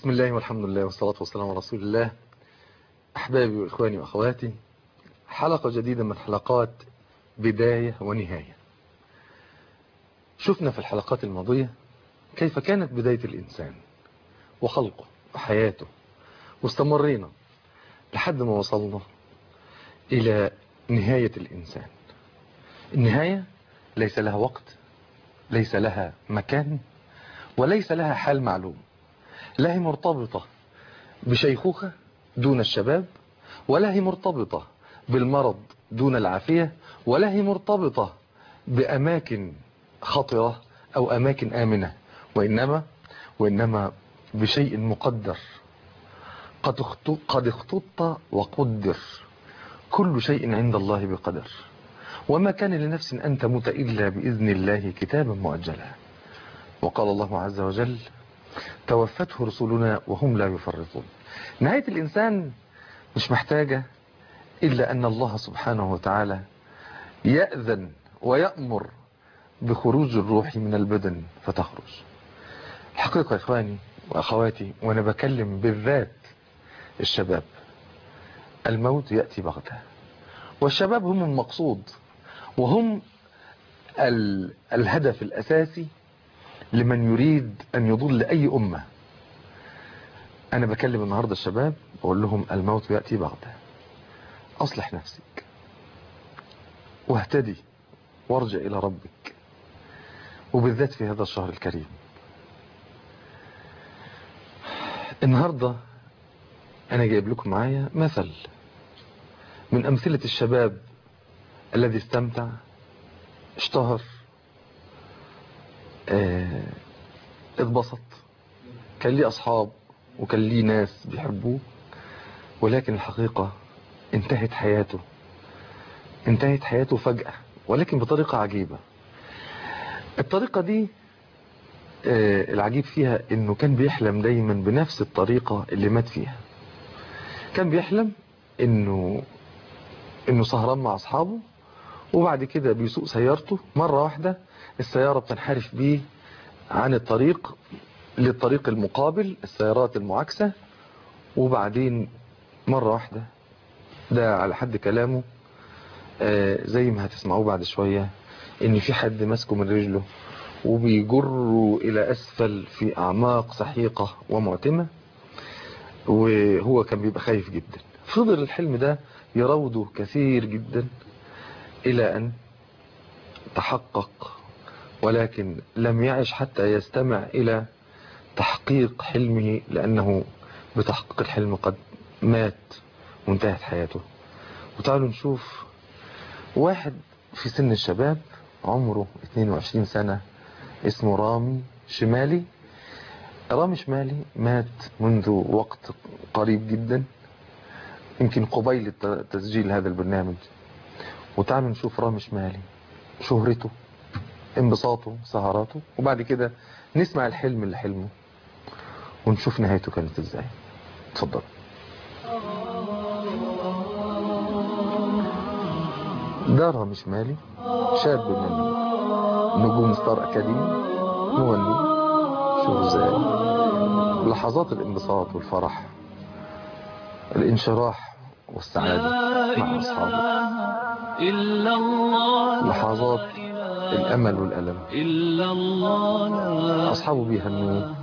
بسم الله والحمد لله والصلاة والسلام على رسول الله. أحبابي وإخواني وأخواتي، حلقة جديدة من حلقات بداية ونهاية. شفنا في الحلقات الماضية كيف كانت بداية الإنسان وخلقه وحياته، واستمرينا لحد ما وصلنا إلى نهاية الإنسان. النهاية ليس لها وقت، ليس لها مكان، وليس لها حال معلوم. لا هي مرتبطة بشيخوخة دون الشباب، ولا هي مرتبطة بالمرض دون العافية، ولا هي مرتبطة بأماكن خطرة أو أماكن آمنة، وإنما بشيء مقدر قد اختط وقدر. كل شيء عند الله بقدر، وما كان لنفس أن تموت إلا بإذن الله كتابا مؤجلا. وقال الله عز وجل: توفته رسلنا وهم لا يفرطون. نهاية الإنسان مش محتاجة إلا أن الله سبحانه وتعالى يأذن ويأمر بخروج الروح من البدن فتخرج. الحقيقة يا إخواني وأخواتي، وأنا بكلم بالذات الشباب، الموت يأتي بغتة، والشباب هم المقصود، وهم الهدف الأساسي لمن يريد أن يضل أي أمة. أنا بكلم النهاردة الشباب بقول لهم: الموت يأتي بغتة، أصلح نفسك واهتدي وارجع إلى ربك، وبالذات في هذا الشهر الكريم. النهاردة أنا جايب لكم معايا مثل من أمثلة الشباب الذي استمتع، اشتهر، اتبسط، كان ليه أصحاب وكان ليه ناس بيحبوه، ولكن الحقيقة انتهت حياته فجأة، ولكن بطريقة عجيبة. الطريقة دي العجيب فيها انه كان بيحلم دايما بنفس الطريقة اللي مات فيها. كان بيحلم انه سهران مع اصحابه، وبعد كده بيسوق سيارته، مرة واحدة السيارة بتنحرف بيه عن الطريق للطريق المقابل، السيارات المعاكسة، وبعدين مرة واحدة، ده على حد كلامه زي ما هتسمعوه بعد شوية، ان في حد ماسكه من رجله وبيجره الى اسفل في اعماق سحيقة ومعتمة، وهو كان بيبقى خايف جدا. فضل الحلم ده يراوده كثير جدا الى ان تحقق، ولكن لم يعش حتى يستمع الى تحقيق حلمه، لانه بتحقيق الحلم قد مات وانتهت حياته. وتعالوا نشوف واحد في سن الشباب عمره 22 سنة اسمه رامي شمالي. رامي شمالي مات منذ وقت قريب جدا، يمكن قبيل تسجيل هذا البرنامج. وتعالوا نشوف رامي شمالي، شهرته، انبساطه، سهراته، وبعد كده نسمع الحلم اللي حلمه ونشوف نهايته كانت ازاي. اتفضل. ده رامي شمالي، شاب من نجوم ستار اكاديمي، مغني. شوف ازاي لحظات الانبساط والفرح، الانشراح والسعادة مع أصحابه، لحظات الأمل والألم، أصحابه بيهنوه،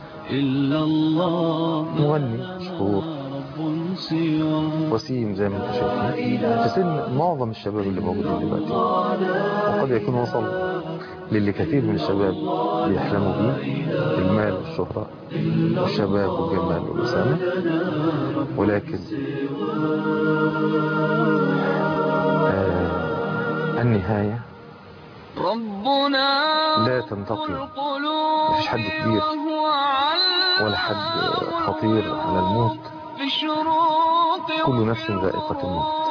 مغني مشهور وسيم زي ما انتم شايفين في سن معظم الشباب اللي موجودين دلوقتي، وقد يكون وصل للي كثير من الشباب بيحلموا بيه: المال والشهرة والشباب والجمال والأسامة. ولكن النهاية لا تنتقي. مفيش حد كبير ولا حد خطير على الموت، كل نفس ذائقة الموت.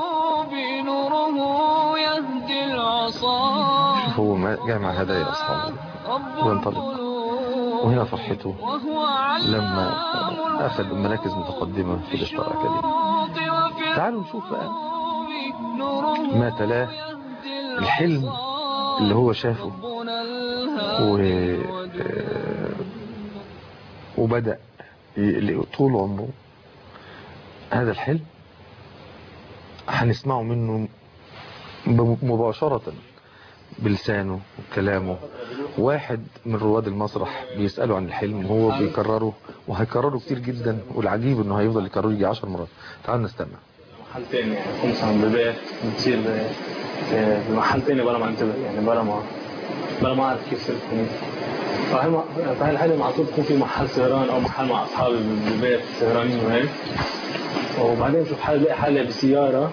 شوف هو جاء مع هدايا أصحابه وينطلق، وهنا فرحته لما أخذ مراكز متقدمة في الستار أكاديمي. تعالوا نشوف بقى ما تلاه، الحلم اللي هو شافه وبدأ طول عمره هذا الحلم هنسمعه منه مباشرة بلسانه وكلامه. واحد من رواد المسرح بيسأله عن الحلم وهو بيكرره وهيكرره كتير جدا، والعجيب انه هيفضل يكرره يجي 10 مرات. تعال نستمع. محل تاني يعني تكون مثلا ببيت بتصير بمحل تاني بلا ما انتبه، يعني بلا ما اعرف كيف صرت هنيك. فهي الحلم على طول تكون في محل سهران او محل مع اصحابي بالبيت سهرانين وهيك، وبعدين بشوف حالي بلاقي حالي بسيارة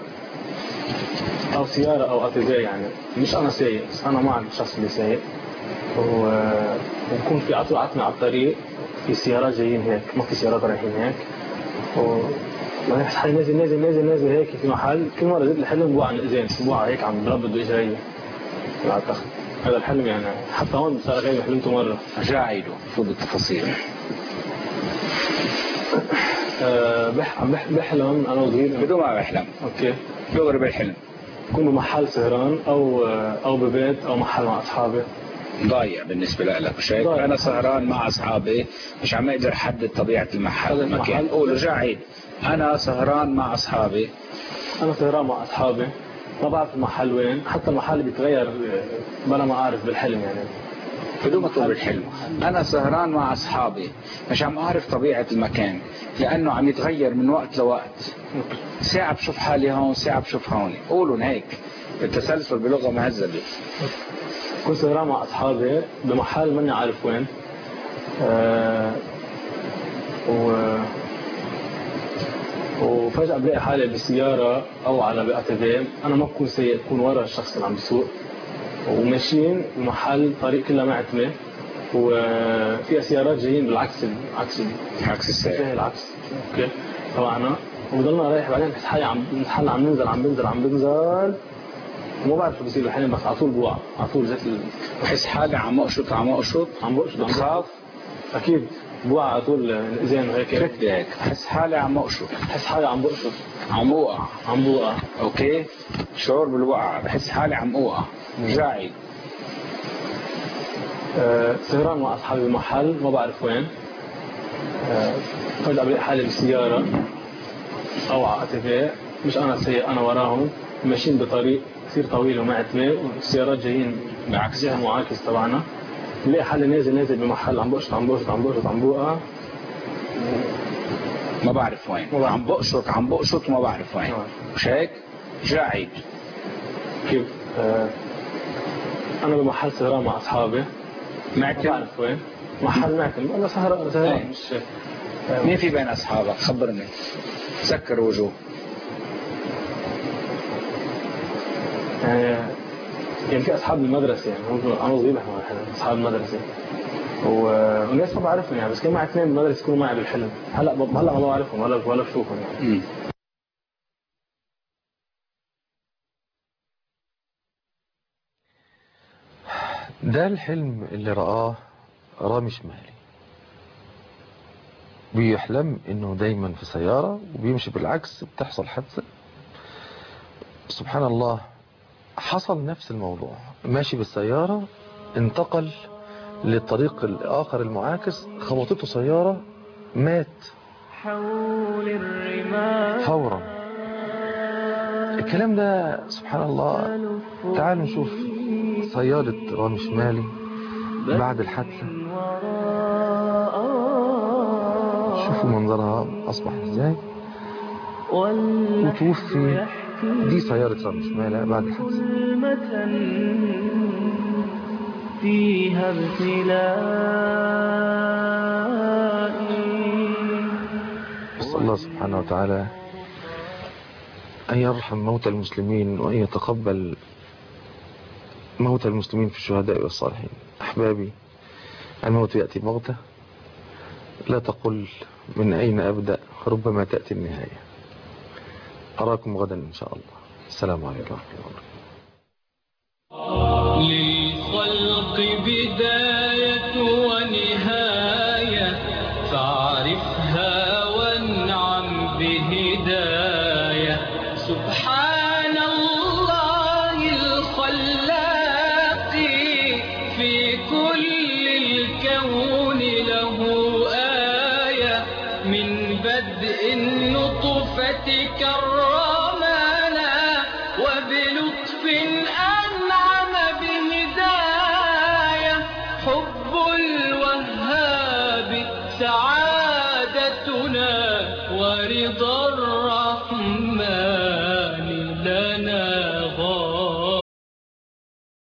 او اتيفيه، يعني مش انا سايق بس انا مع الشخص اللي سايق، وبكون في عطول عتمة على الطريق، في سيارات جايين هيك، ما في سيارات رايحين هيك، وبعدين بحس حالي نازل هيك في محل. كل مرة زدت الحلم بوقع عن الإذان، بوقع هيك عم بربط بإجري على التخت. هذا الحلم يعني حتى هون صار غير حلمته مرة. جاعله فوق التفاصيل. بحلم أنا وصغير بدون ما بحلم. أوكي. دغري بالحلم. بكون بمحل سهران أو ببيت أو محل مع أصحابي. ضايع بالنسبة لك مش هيك؟ أنا سهران مع أصحابي مش عم أقدر أحدد طبيعة المحل المكان. قولوا جاعد. أنا سهران مع أصحابي. ما بعرف المحل وين، حتى المحل بيتغير بلا ما أعرف بالحلم يعني. بدون ما تقول بالحلم. أنا سهران مع أصحابي مش عم أعرف طبيعة المكان لأنه عم يتغير من وقت لوقت. ساعة بشوف حالي هون، ساعة بشوف هون. قولوا هيك التسلسل بلغة مهذبة. كنت سهران مع أصحابي بمحل ماني عارف وين، وفجأة بلاقي حالي بسيارة أو على بأتيفيه. أنا ما بكون سيء، بكون ورا الشخص اللي عم بيسوق، وماشيين بمحل طريق كلها معتمة، وفي سيارات جايين بالعكس عكس السير العكس. اوكي طبعا وضلنا رايح. بعدين بحس حالي عم بنزل وما بعرف شو بصير بالحلم، بس على طول بوقع على طول بحس حالي عم اقشط بخاف. اكيد بوقع على طول الاذان وهيك هيك بحس حالي عم اقشط، عم بوقع. اوكي شعور بالوقع، بحس حالي عم اوقع جاعي. سهران مع اصحابي بمحل ما بعرف وين، فجأة بلاقي حالي بسيارة او على اتيفيه، مش انا سايق، انا وراهم ماشيين بطريق كثير طويل ومعتمة، والسيارات جايين بعكس جهة معاكس تبعنا. بلاقي حالي نازل بمحل عم بقشط عم بوقع، ما بعرف وين. عم بقشط وما بعرف وين. مش هيك؟ جاعي كيف؟ انا بمحل سهران مع اصحابي معتم. ما بعرف وين محل معتم. انا سهران مش مين في بين اصحابك؟ خبرني، سكر وجوه. يعني في اصحاب المدرسه، يعني انا صغير اصحاب المدرسه والناس ما بعرفهم يعني، بس كان معي اثنين بالمدرسه يكونوا معي بالحلم. هلا ما بعرفهم ولا بشوفهم يعني. ده الحلم اللي رآه رامي شمالي. بيحلم انه دايما في سيارة وبيمشي بالعكس، بتحصل حادثة. سبحان الله، حصل نفس الموضوع، ماشي بالسيارة انتقل للطريق الآخر المعاكس، خبطته سيارة مات فورا. الكلام ده سبحان الله. تعالوا نشوف سيارة رامي شمالي بعد الحادثة، شوفوا منظرها أصبح ازاي وتوفي. دي سيارة رامي شمالي بعد الحادثة. فيها ابتلائي. نسأل الله سبحانه وتعالى أن يرحم موتى المسلمين وأن يتقبل موتى المسلمين في الشهداء والصالحين. أحبابي، الموت يأتي بغتة، لا تقل من أين أبدأ، ربما تأتي النهاية. أراكم غدا إن شاء الله. السلام عليكم ورحمة الله وبركاته. للخلق بداية ونهاية، فاعرفها وانعم بهداية. سبحان الله الخلاق، في كل الكون له آية. رأفة كرمنا وبلطف أنعم بهداية حب الوهاب سعادتنا ورضا